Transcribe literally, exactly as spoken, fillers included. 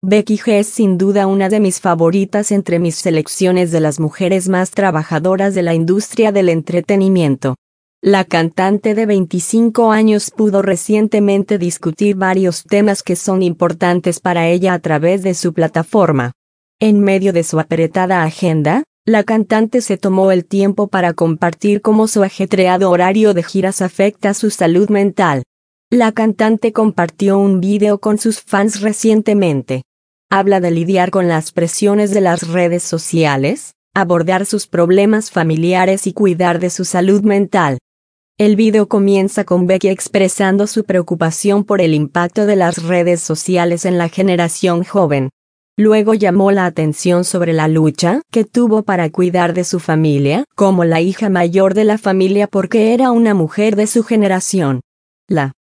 Becky G es sin duda una de mis favoritas entre mis selecciones de las mujeres más trabajadoras de la industria del entretenimiento. La cantante de veinticinco años pudo recientemente discutir varios temas que son importantes para ella a través de su plataforma. En medio de su apretada agenda, la cantante se tomó el tiempo para compartir cómo su ajetreado horario de giras afecta su salud mental. La cantante compartió un video con sus fans recientemente. Habla de lidiar con las presiones de las redes sociales, abordar sus problemas familiares y cuidar de su salud mental. El video comienza con Becky expresando su preocupación por el impacto de las redes sociales en la generación joven. Luego llamó la atención sobre la lucha que tuvo para cuidar de su familia, como la hija mayor de la familia porque era una mujer de su generación. La